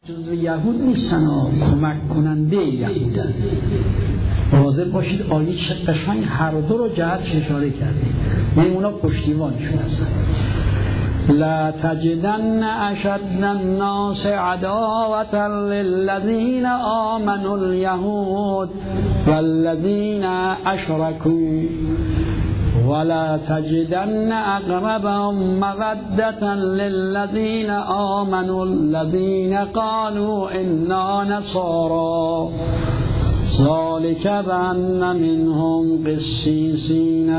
جزو یهود نیستن و کمک کننده یهودن. مواظب باشید آیه قشنگ هر دو رو جهتش اشاره کرده، یعنی اونا پشتیبانشون هستن. لا تجدن اشد الناس عداوة للذین آمنوا اليهود والذین اشركوا ولا تجدن اقربهم مودة للذین آمنوا الذین قالوا انا نصارى ذلك بأن منهم قسيسين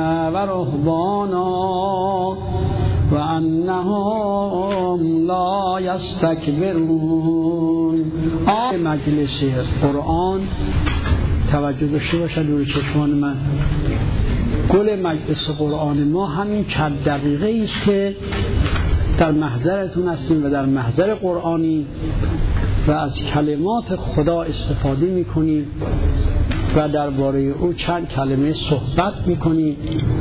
ورهبانا وأنهم لا يستكبرون. مجلس قرآن توجه داشته باشد روی چشمان من. گل مجلس قرآن ما همین چند دقیقه است که در محضرتون هستیم و در محضر قرآنی و از کلمات خدا استفاده میکنیم و درباره او چند کلمه صحبت میکنیم.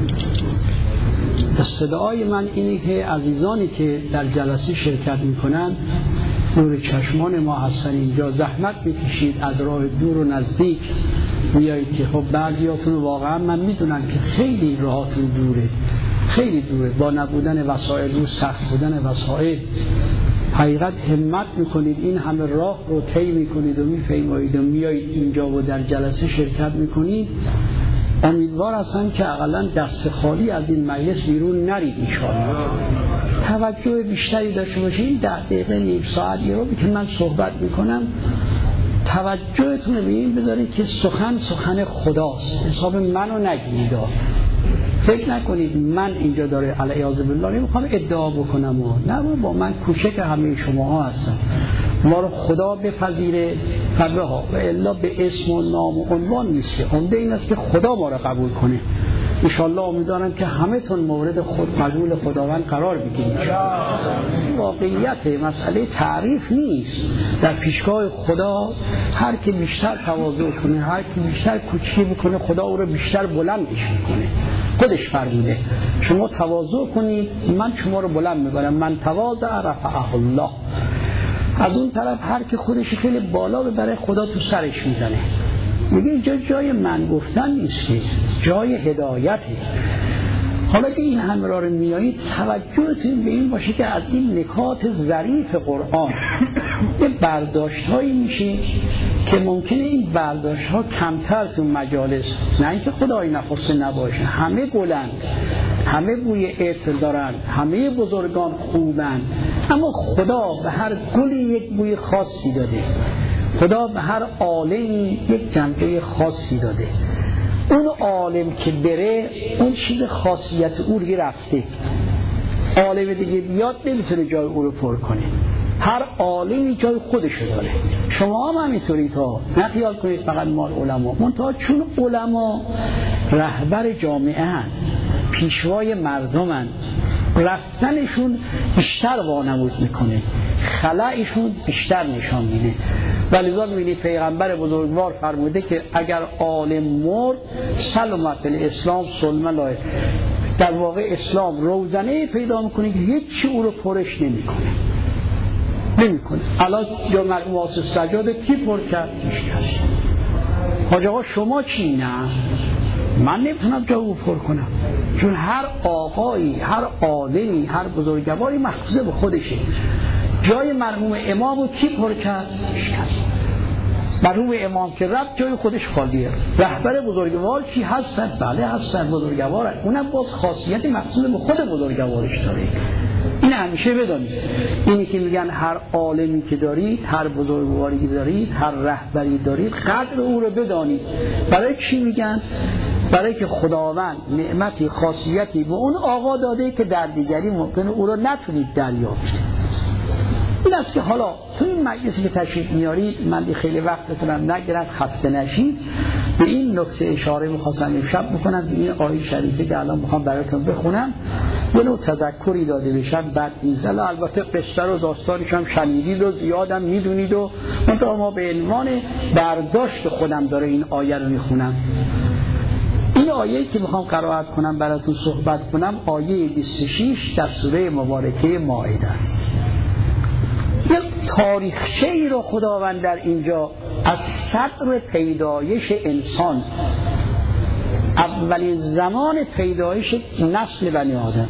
استدعای من اینه که عزیزانی که در جلسه شرکت میکنن نور چشمان ما هستن، اینجا زحمت بکشید، از راه دور و نزدیک میایید که خب بعضیاتون واقعا من میدونم که خیلی راهاتون دوره، خیلی دوره، با نبودن وسایل و سخت بودن وسایل حقیقت همت میکنید این همه راه رو طی میکنید و میفهمید و میایید اینجا و در جلسه شرکت میکنید. امیدوار هستم که اقلا دست خالی از این مجلس بیرون نرید انشاءالله. توجه بیشتری داشته باشید. 10 دقیقه نیم ساعت یه رو که من صحبت میکنم توجهتون رو به این بذارید که سخن خداست، حساب منو نگیرید. فکر نکنید من اینجا داره علیاذ بالله نمیخوام ادعا بکنم و نه، با من کوچک همه شماها هستم. ما رو خدا بپذیره فبها و الا به اسم و نام و عنوان نیست، عمده این است که خدا ما رو قبول کنه. انشالله امیدوارم که همه تون مورد قبول خداوند قرار بگیرید. واقعیت مسئله تعریف نیست. در پیشگاه خدا هر کی بیشتر تواضع کنه، هر کی بیشتر کوچیکی بکنه، خدا او رو بیشتر بلندش میکنه. خودش فرموده شما تواضع کنید من شما رو بلند میکنم، من تواضع رفعه الله. از اون طرف هر کی خودش خیلی بالا ببره خدا تو سرش میزنه. میگه اینجا جای من گفتن نیست، جای هدایته. حالا که این همه را رو میایید توجهتون به این باشه که از این نکات ظریف قرآن یه برداشت هایی میشه که ممکنه این برداشت ها کمتر تو مجالس، نه اینکه خدای نخواسته نباشه، همه گلند، همه بوی عطر دارن، همه بزرگان خوبن، اما خدا به هر گلی یک بوی خاصی داده، خدا به هر عالمی یک جنبه خاصی داده. اون عالم که بره اون چیز خاصیت او رو رفته، عالم دیگه بیاد نمیتونه جای او رو پر کنه. هر عالمی جای خودشو داره. شما هم همینطوری تا نخیال کنید فقط مال علما، منتها چون علما رهبر جامعه هن، پیشوای مردم هن، رفتنشون بیشتر وانمود میکنه، خلایشون بیشتر نشان میده. ولذا می‌بینید پیغمبر بزرگوار فرموده که اگر عالم مرد سلمت الاسلام سلم لای، در واقع اسلام روزنه پیدا میکنه که هیچی او رو پرش نمیکنه. الان یا مقواس سجاده کی پر کرد؟ حاج آقا شما چی؟ نه من نمیتونم جا او پر کنم، چون هر آقایی، هر عالمی، هر بزرگواری مخصوص به خودشه. جای مرحوم امامو کی پر کرد؟ مرحوم امام که رفت جای خودش خالیه. رهبر بزرگوار کی هستن؟ بله هستن، بزرگوارن، اونم باز خاصیت مخصوص به خود بزرگوارش داره. این همیشه بدانید. اینی که میگن هر عالمی که دارید، هر بزرگواری که دارید، هر رهبری دارید، قدر او رو بدانید. برای چی میگن؟ برای که خداوند نعمتی، خاصیتی به اون آقا داده که در دیگری ممکنه او رو نتونید دریافت. این است که حالا تو این مجلسی که تشریف میارید، من خیلی وقتتونم نگیرم خسته نشید، به این نکته اشاره میخواستم امشب بکنم که این آیه شریفه که الان میخوام براتون بخونم یه نوع تذکری داده بشن. بعد نیست البته قصه رو داستانش هم شنیدید و زیادم میدونید و منطقه ما به عنوان برداشت خودم داره این آیه رو میخونم. این آیه‌ای که میخوام قرائت کنم براتون صحبت کنم آیه 26 در سوره مبارکه مائده است. یه تاریخچه ای رو خداوند در اینجا از صدر پیدایش انسان، اولین زمان پیدایش نسل بنی آدم.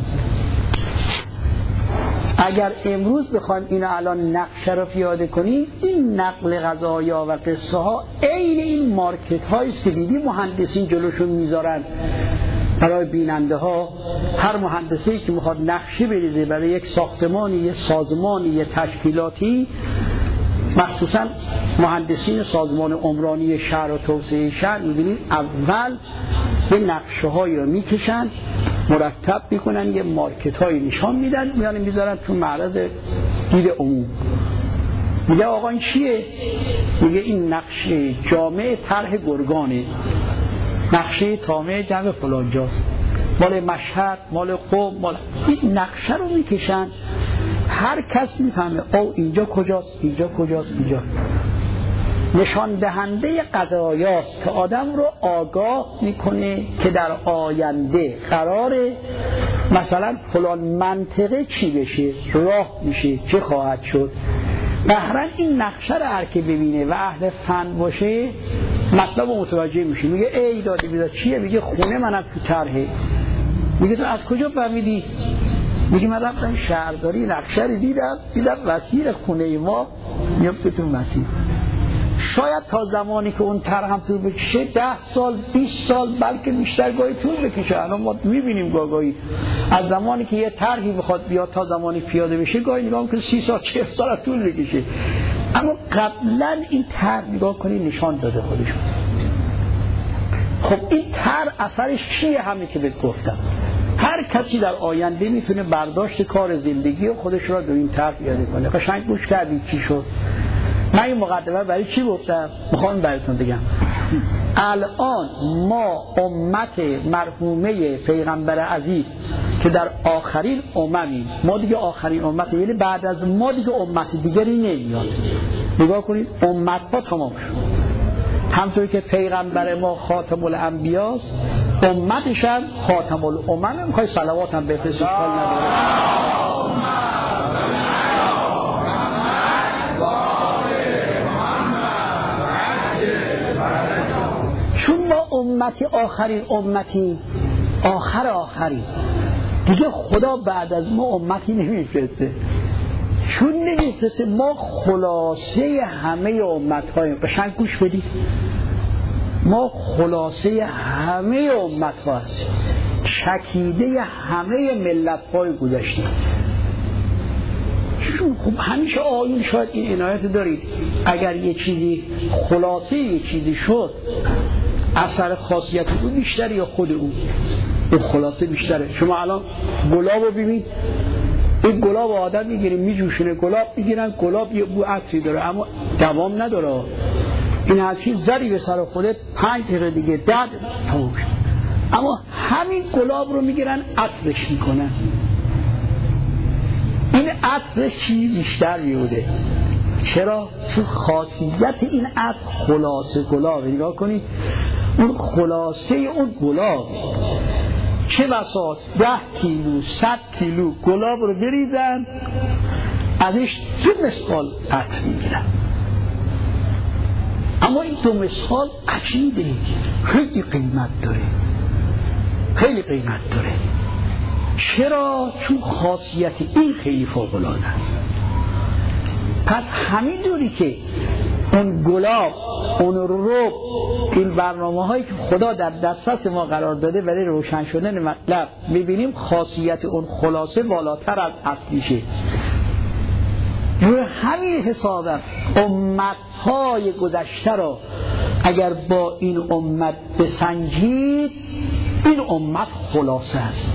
اگر امروز بخوایم اینو الان نقشه رو پیاده کنیم، این نقل قضایا و قصه ها عین این مارکت هایی است که دیدی مهندسین جلوشون میذارن برای بیننده ها. هر مهندسی که میخواد نقشه بریزه برای یک ساختمانی، یک سازمانی، یک تشکیلاتی، مخصوصا مهندسین سازمان عمرانی شهر و توسعه شهر، میبینید اول یه نقشه هایی رو میکشن، مرتب میکنن، یه مارکت هایی نشان میدن، میذارن تو معرض دید عموم. میگه آقا این چیه؟ میگه این نقشه جامع طرح گرگانه، نقشه تامه جمع فلانجاست، مال مشهد، مال قم، مال این نقشه رو میکشن، هر کس میفهمه او اینجا کجاست، اینجا کجاست، اینجا. نشان دهنده قضایاست که آدم رو آگاه میکنه که در آینده قراره مثلا فلان منطقه چی بشه، راه میشه، چه خواهد شد. بهرن این نقشه رو هر که ببینه و اهل فن باشه مطلب متوجه میشه. میگه ای داده بیدار چیه؟ میگه خونه منم تو طرحه. میگه تو از کجا فهمیدی؟ میگه من رفتم شهرداری نقشه رو دیدم مسیر خونه ما میفته تو مسیر. شاید تا زمانی که اون طرح هم طول بکشه 10 سال 20 سال بلکه بیشتر گاهی طول بکشه. الان ما میبینیم گاهی از زمانی که یه طرحی بخواد بیاد تا زمانی پیاده بشه گاهی نگاه که 30 سال 40 سال طول بکشه. اما قبلا این طرح نگاه کنی نشان داده خودشون. خب این طرح اثرش چیه؟ همین که بهت گفتم. هر کسی در آینده میتونه برداشت کار زندگی و خودش را در این طرح پیاده کنه. قشنگ گوش کردید چی شد؟ من این مقدمه برای چی گفتم؟ میخوام براتون بگم. الان ما امت مرحومه پیغمبر عزیز که در آخرین اممیم، ما دیگه آخرین امت، یعنی بعد از ما دیگه امت دیگری نمیاد. نگاه کنید امت ها تمام شد. همطوری که پیغمبر ما خاتم الانبیاست، امتش هم خاتم الامم. میخوای صلوات هم بفرستید کار نداره. چون ما امتی آخرین امتی، آخری دیگه خدا بعد از ما امتی نمیفرسته. چون نمیفرسته ما خلاصه همه امت هاییم. قشنگ گوش بدید، ما خلاصه همه امت ها هستیم، چکیده همه ملت های گذشته. خب همیشه آیون شاید این عنایت دارید، اگر یه چیزی خلاصه یه چیزی شد اثر خاصیت او بیشتره یا خود او خلاصه بیشتره. شما الان گلاب رو ببین، این گلاب آدم میگیریم میجوشونه، گلاب میگیرن، گلاب یه بو عطری داره اما دوام نداره. این هر چیز زدی به سر خودت 5 دقیقه دیگه 10 تموم شد. اما همین گلاب رو میگیرن عطرش میکنن. این عطرش چی بیشتر میوده؟ چرا؟ چون خاصیت این عطر خلاصه گلاب. نگاه کنید اون خلاصه اون گلاب، چه بساط 10 کیلو 100 کیلو گلاب رو بریزن ازش 2 مسقال عطر میگیرن. اما این 2 مسقال عجیبه، خیلی قیمت داره، خیلی قیمت داره. چرا؟ چون خاصیت این خیلی فوق‌العاده است. پس همین دوری که اون گلاب، اون رب، این برنامه هایی که خدا در دسترس ما قرار داده برای روشن شدن مطلب، میبینیم خاصیت اون خلاصه بالاتر از اصلیشه. روی همین حسابم امت های گذشته را اگر با این امت بسنجید، این امت خلاصه است.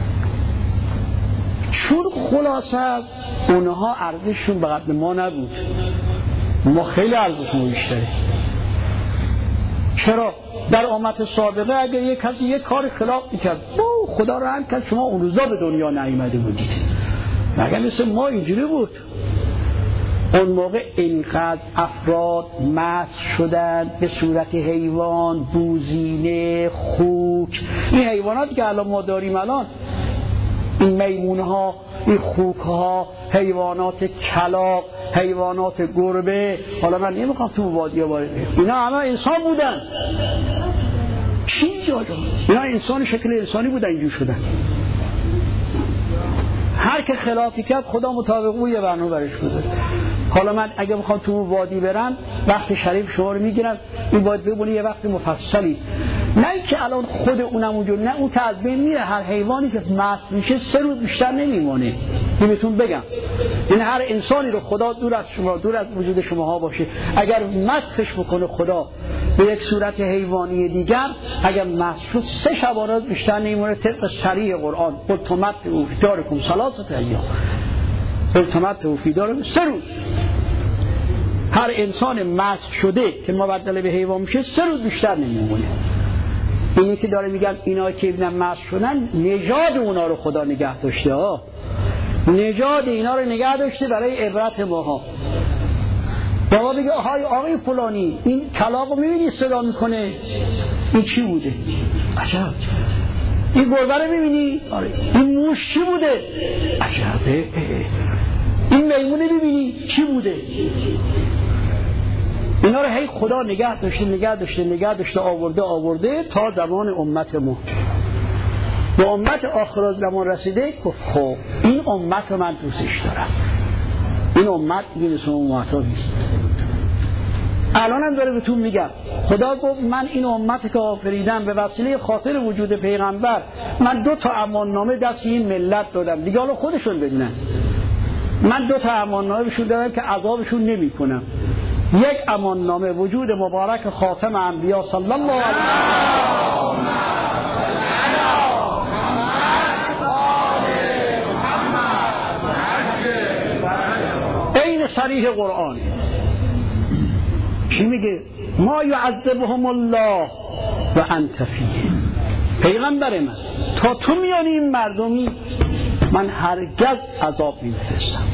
چون خلاصه است اونها ارزششون به قدر ما نبود، ما خیلی ارزشمون بیشتره. چرا؟ در امت سابقه اگر یک کسی یک کار خلاف میکرد خدا رحم کرد شما اون روزا به دنیا نیامده بودید. مگر مثل ما اینجوری بود؟ اون موقع اینقدر افراد مست شدن به صورت حیوان، بوزینه، خوک. این حیوانات که الان ما داریم الان این میمونه ها، این خوک ها، حیوانات کلاغ، حیوانات گربه، حالا من نمیخوام تو وادی وارد، اینا همه انسان بودن. چی جا اینا انسان، شکل انسانی بودن، اینجور شدن. هر که خلافی کرد خدا مطابق او یه برنامه برش بوده. حالا من اگه بخوام تو وادی برم، وقت شریف شما رو میگیرم، این باید ببینی یه وقت مفصلی، نه که الان خود اونم اونجور، نه اون که از بین میره. هر حیوانی که مست میشه 3 روز بیشتر نمیمونه. این بهتون بگم، این هر انسانی رو خدا دور از شما، دور از وجود شماها باشه، اگر مسخش بکنه خدا به یک صورت حیوانی دیگر، اگر مست شد 3 شب و روز بیشتر نمیمونه. طبق صریح قرآن قلتمت او دارکم ثلاثه ایام، قلتمت او دارکم 3 روز. هر انسان مست شده که مبدل به حیوان میشه 3 روز بیشتر نمیمونه. اینی که داره میگم اینا که ببینن مست شدن، نژاد اونا رو خدا نگه داشته ها، نژاد اینا رو نگه داشته برای عبرت ماها. بابا بگه آقای فلانی این کلاغ رو میبینی صدا میکنه، این چی بوده؟ عجب. این گربه رو میبینی؟ آره. این موش چی بوده؟ عجبه. این میمونه میبینی چی بوده؟ اینا رو هی خدا نگه داشته آورده تا زمان امت ما. به امت آخر زمان رسیده که خب این امت رو من دوستش دارم، این امت میرسه امت ها نیست. الان هم داره بهتون میگم، خدا گفت من این امت که آفریدم به وسیله خاطر وجود پیغمبر، من 2 تا اماننامه دست این ملت دادم، دیگه حالا خودشون بدونن. من 2 تا اماننامه بهشون دادم که عذابشون نمی کنم. یک اماننامه وجود مبارک خاتم انبیا صلی الله علیه و این صریح قرآن چی میگه؟ ما یعذبهم الله و انت فیه. پیغمبر من تا تو میانی این مردمی، من هرگز عذاب نمیفرستم.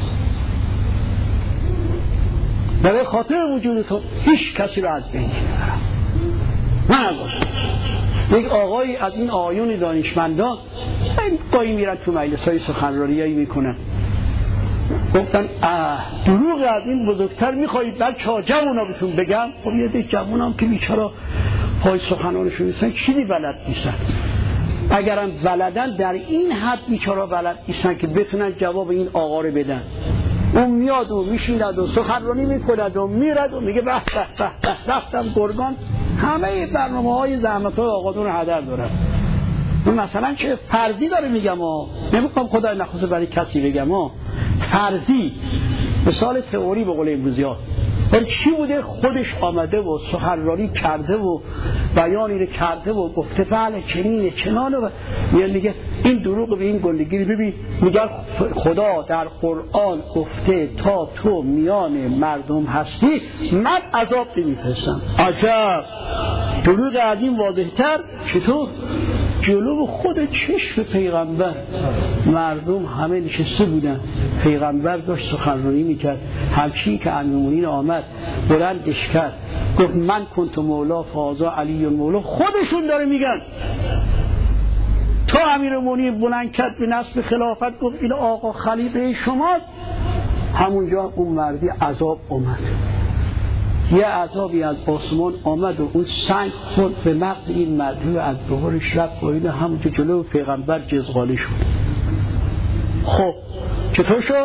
برای خاطر وجود تو هیچ کسی رو از بین نمیبرم. من یک آقایی از این آیون دانشمندان گاهی میرن تو مجلس‌های سخنرانیایی میکنن، گفتن دروغ از این بزرگتر میخواهید بچه‌ها جوونا بهتون بگم؟ خب یه ده جوونام که بیچاره پای سخنانشون نیستن، چیزی بلد نیستن. اگرم بلدن در این حد بیچاره بلد نیستن که بتونن جواب این آقا رو بدن. اون میاد و میشیند و سخنرانی میکند و میرد و میگه به رفتم گرگان. همه برنامه‌های زحمت‌های آقادون رو هدر دارن. مثلا چه فرضی داره میگم نمیخوام خدای نخواسته برای کسی بگم فرضی، مثال تئوری به قول امروزی‌ها. ولی چی بوده؟ خودش آمده و سخنرانی کرده و بیانی رو کرده و گفته بله چنینه چنانه و میگه این دروغ به این گندگی رو ببین. میگه خدا در قرآن گفته تا تو میان مردم هستی من عذاب نمیفرستم. عجب، دروغ از این واضح‌تر چطور؟ جلو خود چشم پیغمبر مردم همه نشسته بودن، پیغمبر داشت سخنرانی میکرد، همچین که امیرالمومنین آمد بلندش کرد گفت من کنت مولا فازا علی مولا. خودشون داره میگن تا امیرالمومنین بلند کرد به نصب خلافت گفت این آقا خلیفه شماست، همونجا اون مردی عذاب اومد. یه عذابی از آسمان آمد و اون سنگ خورد به مغز این مردی و از دوبارش رفت و این همونجا جلو پیغمبر جزغاله شد. خب چطور شد؟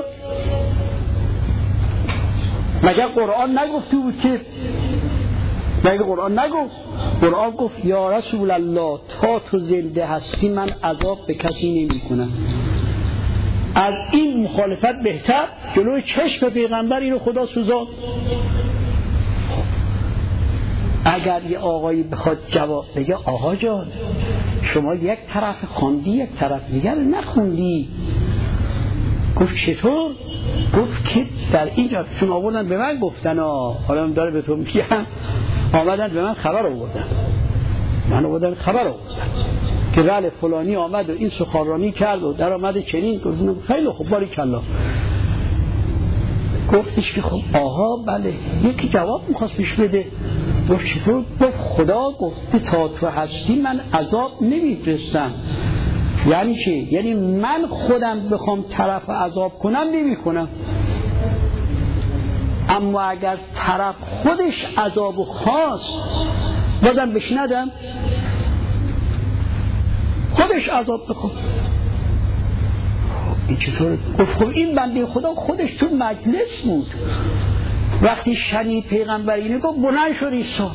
مگر قرآن نگفته بود که؟ مگر قرآن نگفت؟ قرآن گفت یا رسول الله تا تو زنده هستی من عذاب به کسی نمی کنم. از این مخالفت بهتر جلوی چشم پیغمبر اینو خدا سوزاند. اگر یه آقایی بخواد جواب بگه آقا جان شما یک طرف خوندی یک طرف دیگر نخوندی، گفت چطور؟ گفت که در اینجا چون آوردن به من گفتن حالا داره به تو میگم آمدن به من خبر آوردن، من آوردن خبر آوردن که بله فلانی آمد و این سخنرانی کرد و در آمده چنین. گفتم خیلی خوب باریکلا. گفتش که خب آها بله یکی جواب میخواست پیش بده. گفت چطور؟ گفت خدا گفته تا تو هستی من عذاب نمیفرستم. یعنی چی؟ یعنی من خودم بخوام طرف عذاب کنم نمی‌کنم، اما اگر طرف خودش عذاب خواست بازم بهش ندم، خودش عذاب بخواد. این چطوره؟ خب این بنده خدا خودش تو مجلس بود، وقتی شنید پیغمبر اینو گفت بلند شد ایستاد،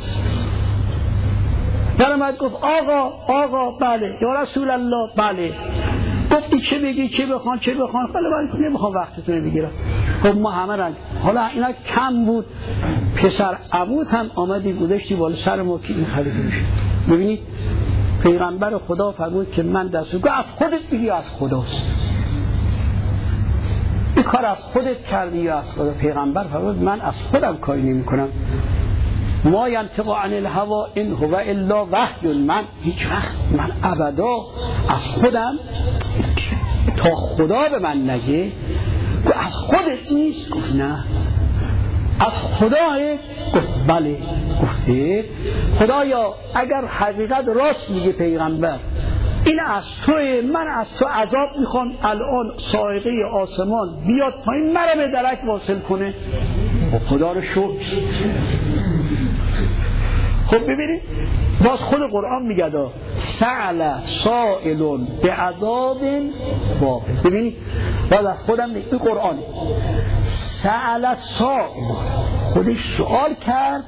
درآمد گفت آقا بله یا رسول الله بله، گفتی چه بگی چه بخوان بله نمیخوام وقتتون بگیرم. خب ما همه رنگ حالا اینا کم بود، پسر عبود هم آمدی گذاشتی بالا سر ما که این خلیفه میشه. ببینید پیغمبر خدا فرمود که من دستور از خودت بگی از خداست، این کار از خودت کردی یا از خدا؟ پیغمبر فرمود من از خودم کاری نمی کنم، ما ینطق عن الهوا ان هو الا وحی، من هیچ وقت من ابدا از خودم تا خدا به من نگه از خودت نیست. گفت نه از خداه. گفت بله. گفته خدایا اگر حقیقت راست میگه پیغمبر این از توه، من از تو عذاب میخوام الان صاعقه آسمان بیاد پایین مرا به درک واصل کنه. خدا رو شکر. خب ببینید باز خود قرآن میگه سأل سائل بعذاب واقع. ببینید باز از خودم این قرآن سأل سائل، خودش سوال کرد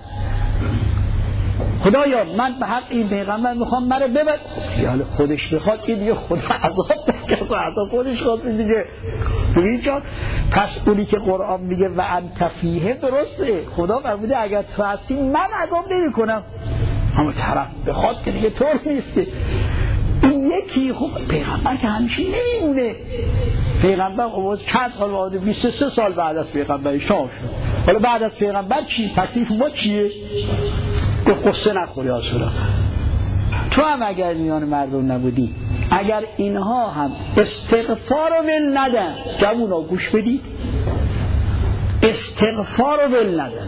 خدایا من به حق این پیغمبر میخوام مرا ببر. خب خودش بخواد این دیگه خدا عذاب بکنه، عذاب خودش خواست دیگه. ببینید جان پس اونی که قرآن میگه و انت فیه درسته، خدا فرموده اگر تو هستی من عذاب نمی کنم، اما طرف بخواد که دیگه طور نیست. این یکی خب پیغمبر که همیشه نمیمونه. پیغمبر عوض چند سال بعد 23 سال بعد از پیغمبری شام شد. حالا بعد از پیغمبر چی؟ تکلیف ما چیه؟ قصه نخوری آسولا. تو هم اگر میان مردم نبودی، اگر اینها هم استغفار رو ول ندن، جوونا گوش بدید، استغفار رو ول ندن.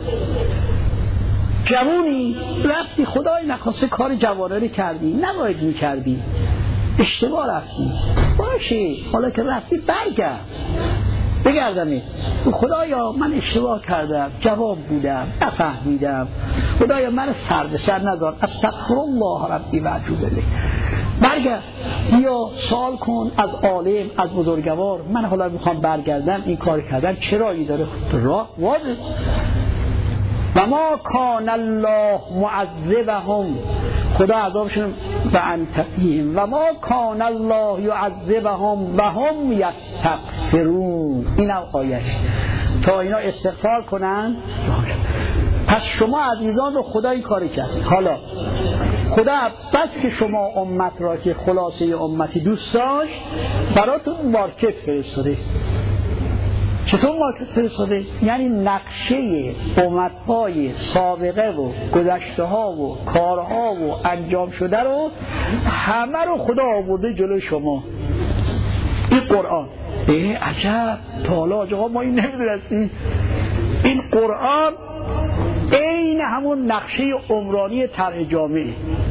جوونی رفتی خدای نخواسته کار جوانه کردی، نباید میکردی، اشتباه رفتی، باشه حالا که رفتی برگرد، بگردمه خدایا من اشتباه کردم، جواب بودم، نفهمیدم، خدایا من سر به سر نذار، استغفر الله ربی و اتوب الیه. برگرد یا سوال کن از عالم، از بزرگوار، من حالا میخوام برگردم، این کار کردم چرا ای داره؟ راه واضح. و ما کان الله معذبهم، خدا عذابشون و انت فیهم، و ما کان الله یعذبهم و هم یستغفرون. این آیه تا اینا استغفار کنن. پس شما عزیزان رو خدا این کاری کرد. حالا خدا بس که شما امت را که خلاصه امتی دوست داشت براتون مارکت فرستاده. چطور مارکت فرستاده؟ یعنی نقشه امت‌های سابقه و گذشته ها و کارها و انجام شده رو همه رو خدا آورده جلوی شما. این قرآن عجب تا حالا آقا ما این نمیدونستیم. این قرآن این همون نقشه عمرانی طرح جامعه.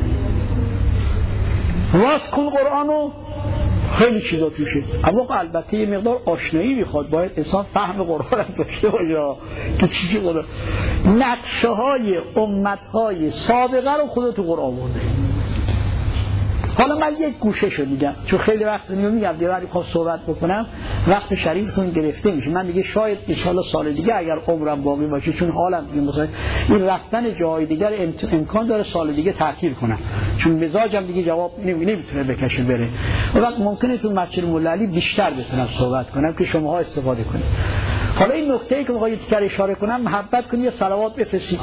واس کن قرآنو خیلی چیزا توشه، اما البته یه مقدار آشنایی میخواد، باید انسان فهم قرآن هم داشته باشه که چیزی قرآن. نقشه های امت های سابقه رو خدا تو قرآن برده. حالا من یک گوشه شو میگم چون خیلی وقت میگم دیگه خواست صحبت بکنم وقت شریفتون گرفته میشه. من دیگه شاید ان شاء الله سال دیگه اگر عمرم باقی باشه، چون حالم دیگه مثلا این رفتن جای دیگر امکان داره سال دیگه تعطیل کنم، چون مزاجم دیگه جواب نمیتونه بکشه بره. وقت ممکنه تو مسجد مولا علی بیشتر بتونم صحبت کنم که شماها استفاده کنید. حالا این نکته‌ای که می‌خوام دیگر اشاره کنم، محبت کنید، صلوات بفرستید.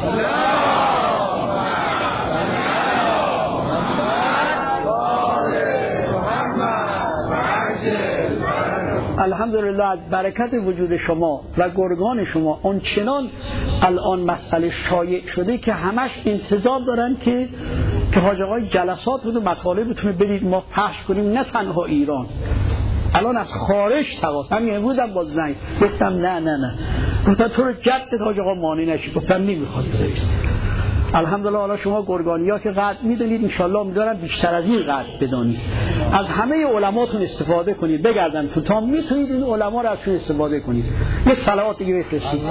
الحمدلله از برکت وجود شما و گرگان شما آنچنان الان مسئله شایع شده که همش انتظار دارن که حاج آقای جلسات و مطالب بتونه برید ما پخش کنیم، نه تنها ایران، الان از خارج تواس. همین امروز هم باز زنگ گفتم نه گفتم تو رو جدت حاج آقا مانع نشی، گفتم نمیخواد. الحمدلله حالا شما گرگانی‌ها که قدر میدونید، انشالله امیدوارم بیشتر از این قدر بدونید. از همه علماتون استفاده کنید، بگردن تو تا میتونید این علما رو ازشون استفاده کنید. یک صلوات دیگه بفرستید.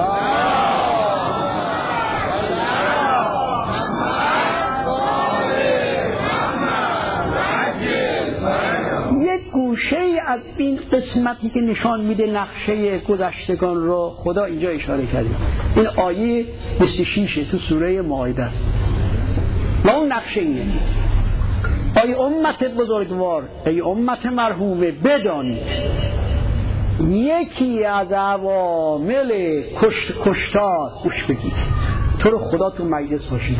یک گوشه از این قسمتی که نشان میده نقشه گذشتگان رو خدا اینجا اشاره کرده. این آیه 26 تو سوره مائده است. و اون نقشه اینه: ای امت بزرگوار، ای امت مرحومه، بدانید یکی از عوامل کشتار، گوش بگید تو رو خدا تو مجلس باشید،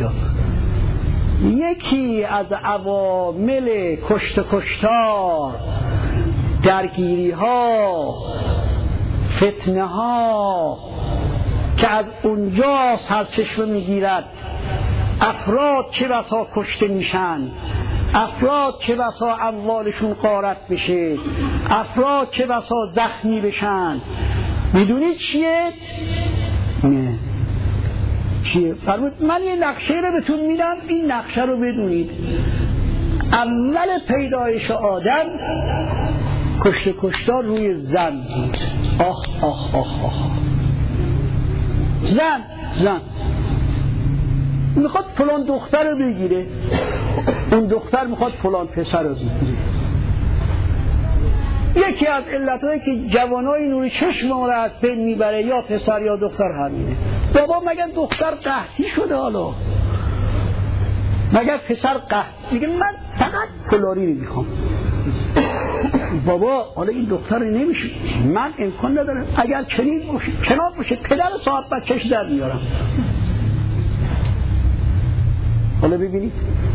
یکی از عوامل کشتار، درگیری ها، فتنه ها که از اونجا سرچشمه میگیرد، افراد چه بسا کشته میشن، افراد چه بسا اموالشون غارت بشه، افراد چه بسا زخمی بشن. میدونید چیه؟ نه چیه؟ من یه نقشه رو بهتون میدم، این نقشه رو بدونید. اول پیدایش آدم کشتار روی زن بود. آخ آخ آخ آخ، زن میخواد فلان دختر رو بگیره، اون دختر میخواد فلان پسر رو بگیره. یکی از علتهایی که جوانای نوری چشم ما رو از بین میبره یا پسر یا دختر همینه. بابا مگر دختر قحطی شده؟ حالا مگر پسر قحطی؟ میگه من فقط کلاری رو میخوام. بابا حالا این دختر رو نمیشه، من امکان ندارم، اگر چنان باشه پدر صاحب بچهش در میارم. حالا ببینید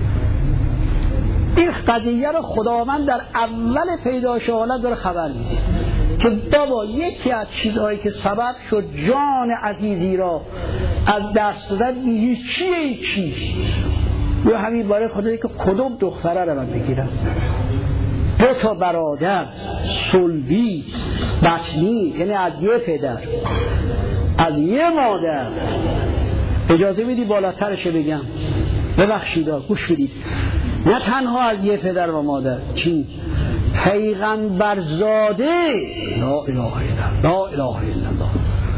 این قضیه رو خداوند در اول پیدایش عالم داره خبر میده که بابا یکی از چیزهایی که سبب شد جان عزیزی را از دست دادن چیه یا همین باره خدایی که کدوم دختره رو من بگیرم. 2 برادر صلبی بطنی، یعنی از یه پدر از یه مادر. اجازه میدی بالاترش بگم؟ ببخشید گوش بدید، نه تنها از یه پدر و مادر، چی؟ پیغمبرزاده. لا اله الا الله.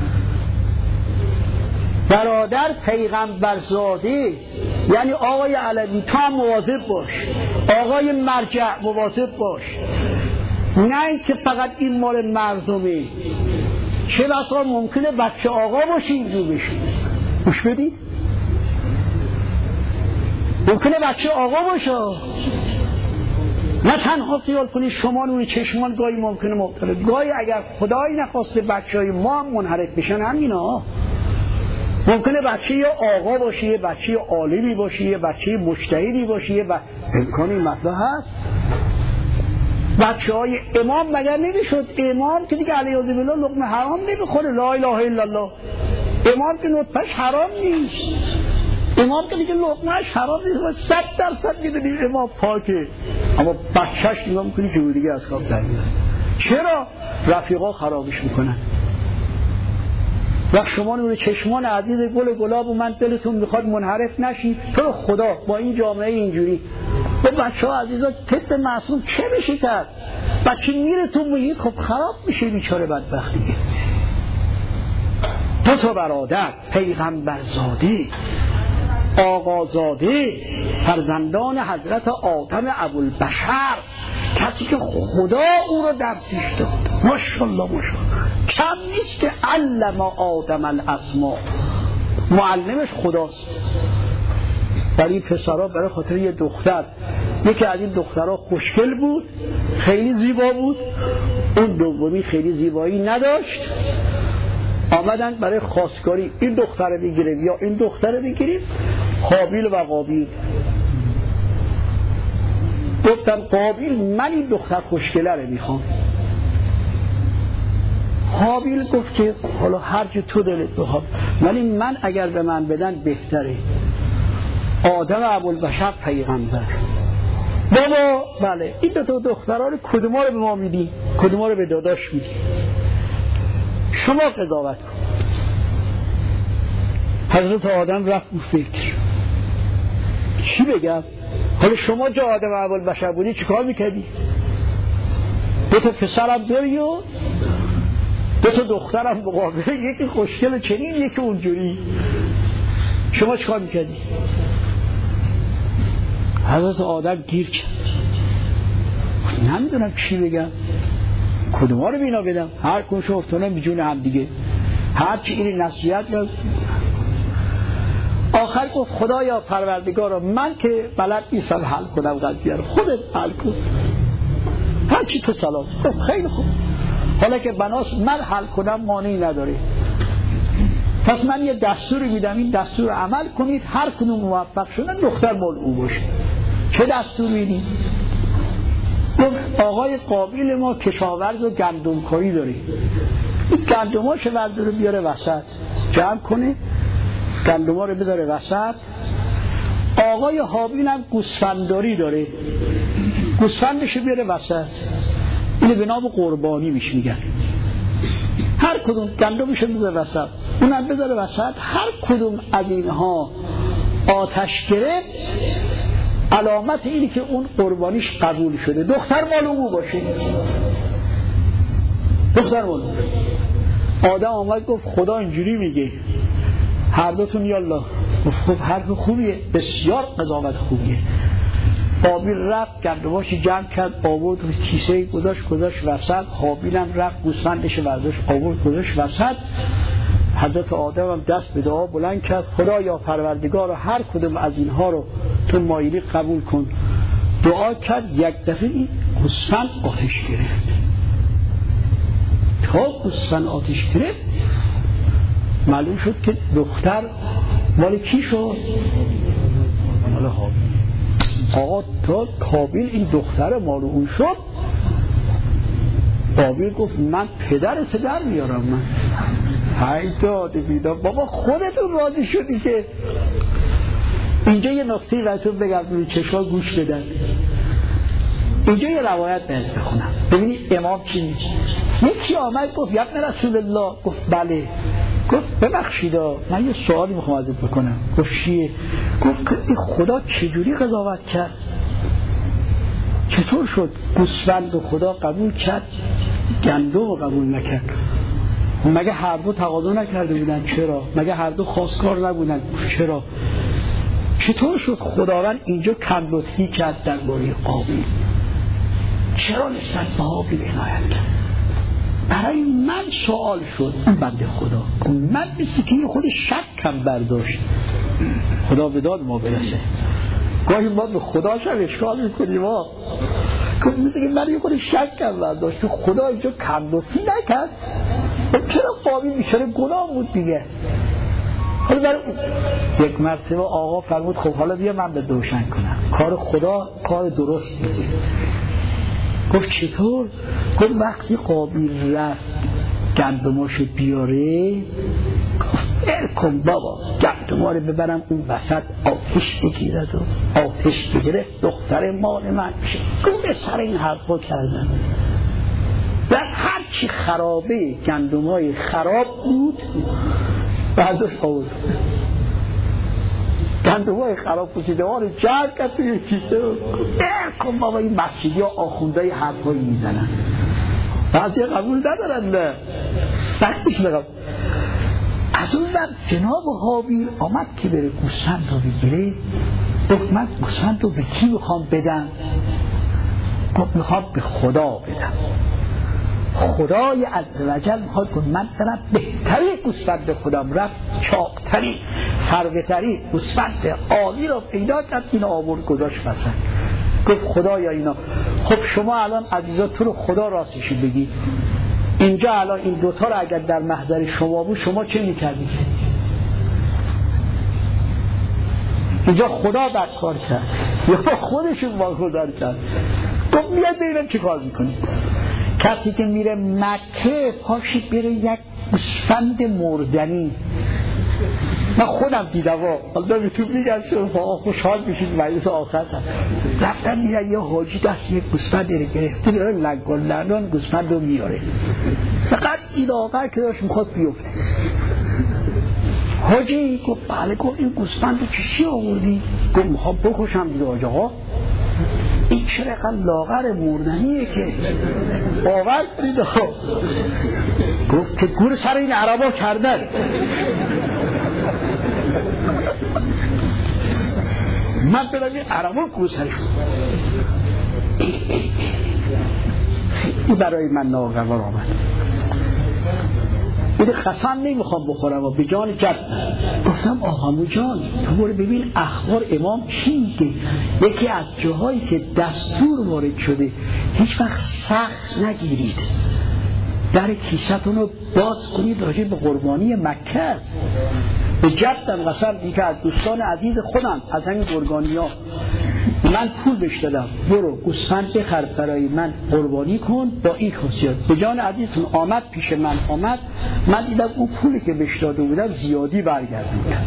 برادر پیغمبرزاده، یعنی آقای علوی تو هم مواظب باش، آقای مرجع مواظب باش، نه اینکه فقط این مال مردمه. چه بسا ممکنه بچه آقا باشی اینجور بشی. گوش بدید، ممکنه بچه آقا باشه. نه تنها خیال کنید شما نوری چشمان گاهی ممکنه مبتلا، گاهی اگر خدایی نخواسته بچه های ما هم منحرف بشن همینا. ممکنه بچه یا آقا باشه، یه بچه عالمی باشه، یه بچه مجتهدی باشه، یه امکان این مطلب هست. بچه های امام مگر نمیشد؟ امام که دیگه علیه بالله لقمه حرام نمیخوره. لا اله الا الله. امام که نطفش حرام نیست، امام که دیگه لقمهش حرام نیست. 100% میدونیم امام پاکه، اما بچهش نگاه میکنی که دیگه از خواب در میاد. چرا؟ رفیقا خرابش میکنن. وقت شما نور چشمان عزیز گل گلاب و من دلتون میخواد منحرف نشید، تو خدا با این جامعه اینجوری به بچه ها عزیزا تست معصوم چه میشه کرد؟ بچه میره تو محیط خب خراب میشه بیچاره بدبختیه. 2 برادر پیغمبرزاده آقازاده فرزندان حضرت آدم ابوالبشر، کسی که خدا او رو درسش داد. ماشاءالله ماشاءالله، کم نیست که علم آدم الاسماء، معلمش خداست. ولی پسرها برای خاطر یه دختر، یکی از این دخترها خوشگل بود، خیلی زیبا بود، اون دومی خیلی زیبایی نداشت، آمدن برای خواستگاری این دختره بگیریم یا این دختره بگیریم. قابیل و قابیل گفتن قابیل من این دختر خوشگله رو میخوام. قابیل گفت که حالا هر جو تو دلت بخواد، ولی من اگر به من بدن بهتره. آدم ابوالبشر پیغمبر. بابا بله این 2 دخترها رو کدوما رو به ما میدی، کدوما رو به داداش میدی؟ شما قضاوت کن. حضرت آدم رفت و فکر چی بگم؟ حالا شما جا آدم ابوالبشر بودی چیکار میکردی؟ 2 تا پسرم داری و 2 تا دخترم مقابله، یکی خوشگل چنین یکی اونجوری، شما چیکار میکردی؟ حضرت آدم گیر کرد، نمیدونم چی بگم، کدوما رو بینا بدم، هر کنشو افتانم بی جون هم دیگه، هر چی اینی نصیحت کرد. آخر گفت خدایا پروردگارا من که بلد نیستم حل کنم قضیه رو، خودت حل کن، هر چی تو سلام. گفت خیلی خوب، حالا که بناس من حل کنم مانعی نداره، پس من یه دستوری میدم، این دستور رو عمل کنید، هر کدوم موفق شدن دختر مال او باشه. چه دستور میدی؟ گفت آقای قابیل ما کشاورز و گندم کاری داره، این گندماشو برداره بیاره وسط، جمع کنه گندما رو بذاره وسط. آقای حابیل هم گوسفندداری داره، گوسفندشو بیاره وسط، اینو به نام قربانی میش میگن. هر کدوم گندمشو بذاره وسط، اونم بذاره وسط، هر کدوم از اینها آتش گرفت علامت اینی که اون قربانیش قبول شده، دختر مال او باشه، دختر مال او. آدم آمد گفت خدا اینجوری میگه، هر دوتون یالله. گفت خب حرف خوبیه، بسیار قضاوت خوبیه. قابیل رفت گندماشو جمع کرد، آورد رو کیسه گذاشت وسط. حابیل هم رفت گوسفندش برداشت آورد گذاشت وسط. حضرت آدم هم دست به دعا بلند کرد، خدایا پروردگار هر کدوم از اینها رو تو مایلی قبول کن. دعا کرد، یک دفعه این گوسفند آتش گرفت. تا گوسفند آتش گرفت معلوم شد که دختر مال کی شد؟ مال حابیل. آقا تا قابیل این دختر مال اون شد. قابیل گفت من پدرت در میارم. من های داده بیدار بابا، خودتون راضی شدی که. اینجا یه نقطه براتون بگم روی چشما گوش بدن. اینجا یه روایت بخونم ببینید امام چی میگه. یکی آمد گفت یا ابن رسول الله. گفت بله. گفت ببخشید من یه سوالی میخوام ازت بکنم. گفت چیه؟ گفت خدا چجوری قضاوت کرد؟ چطور شد گوسفند و خدا قبول کرد گندم رو قبول نکرد؟ مگه هر دو تقاضا نکرده بودن؟ چرا؟ مگه هر دو خواستگار نبودن؟ چرا؟ چطور شد خداوند اینجا کم لطفی کرد درباره قابیل؟ چرا نسبت به حابیل عنایت کرد؟ برای من سوال شد. اون بنده خدا من مثل که این خود شک کم برداشت. خدا به داد ما برسه. گاهی ما به خدا شب اشکال میکنیم مثل که من این خود شک کم برداشت. خدا اینجا کم لطفی نکرد. چرا قابیل بیچاره گناه بود دیگه؟ حالا برای یک مرتبه آقا فرمود خب حالا بیا من به روشن کنم کار خدا کار درست بود. گفت چطور؟ گفت وقتی قابیل رفت گندماشو بیاره، گفت برکن بابا گندما رو ببرم اون وسط آتش بگیرد و آتش بگیره دختر مال من میشه. گفت به سر این حرفا کردن در هر چی خرابه گندمای خراب بود برداشت آورد گندمای خراب پوشیده ها رو جمع کرد توی کیسه. برکن بابا این مسجدی ها آخونده حرفایی میزنن، بعضی قبول ندارن. نه سختش بگم. از اون وقت جناب حابیل آمد که بره گوسفند رو بگیره. گفت من گوسفند رو به کی میخوام بدم؟ گفت میخوام به خدا بدم. خدای عزوجل میخواد که من برم بهترین گوسفند خودم رفت چاقترین فروترین گوسفند عالی رو پیدا کرد، اینو آورد گذاشت وسط. گفت خدایا اینا. خب شما الان عزیزا تو رو خدا راستشو بگی، اینجا الان این دوتا رو اگر در محضر شما بود شما چه میکردید؟ اینجا خدا بدکار کرد یا خودشون واگذار کرد؟ گفت میاد ببینم چه کار میکنی. کسی که میره مکه پاشید بره یک گوسفند مردنی. من خودم دیدم حالا به تو میگم شما خوشحال میشید مجلس آخر رفتن میرن یه حاجی دست یک گوسفند رو گرفته داره لنگان لندان گوسفند رو میاره، فقط این آقر که داشت میخواد بیفته. حاجی گفت بله. گفت این گوسفند رو چی آوردی؟ گفت میخوام بکشم دیگه حاج آقا. این چرا لاغر مردنیه که باور کنید. گفت که گور سر این عربا کردن. من برم این عربا گور سرش. این برای من ناگوار آمد. بده قسم نمیخوام بخورم و به جان جد. گفتم آقامو جان تو برو ببین اخبار امام چی میگه. یکی از جاهایی که دستور وارد شده هیچ وقت سخت نگیرید، در کیستون رو باز کنید، راجع به قربانی مکه است. به جدم قسم دیگه از دوستان عزیز خودم از همین قربانی ها من پول بهش دادم، برو گوسفند بخر برای من قربانی کن با این خاصیت. به جان عزیزتون آمد پیش من دیدم اون پولی که بهش داده بودم زیادی برگردوندم.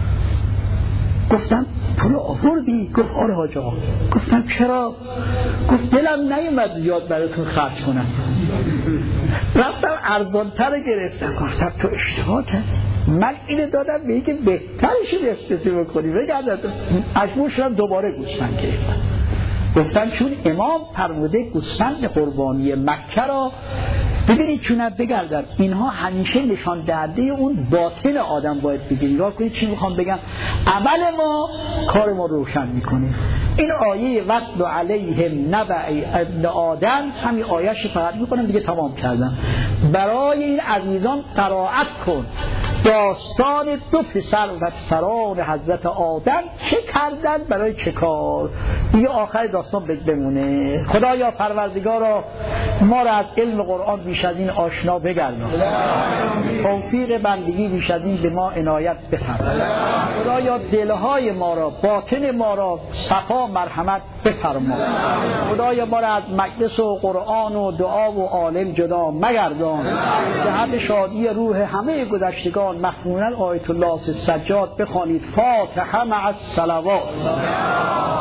گفتم پول آوردی؟ گفت آره حاج آقا. گفتم چرا؟ گفت دلم نیومد زیاد براتون خرج کنم. رفتم ارزان‌تر گرفتم. گفتم تو اشتباه کردی، من اینو دادم به اینکه بهترش استفاده بکنی. بگردم مجبور شدم دوباره گوسفند گرفتم. گفتم چون امام فرموده گوسفند قربانی مکه را ببینید چون بگردم اینها همیشه نشان دهنده اون باطن آدم باید بگیرید. را کنید چی میخوام بگم؟ عمل ما کار ما روشن میکنه. این آیه وَاتْلُ عَلَیْهِمْ نَبَأَ ابن آدم همین آیه‌اش فقط میکنم دیگه تمام کردم. برای این عزیزان قرائت کن داستان دو پسر و پسران حضرت آدم چه کردن برای چه کار. دیگه آخر داستان بمونه. خدایا پروردگارا ما را از علم قرآن بیش از این آشنا بگردان، توفیق بندگی بیش از این به ما عنایت بفرما. خدایا دلهای ما را باطن ما را صفا مرحمت بفرما. خدایا ما را از مجلس و قرآن و دعا و عالم جدا مگردان. جهت شادی روح همه گذشتگان مخمونا آیت الله سجاد بخوانید. فاتحه مع الصلوات.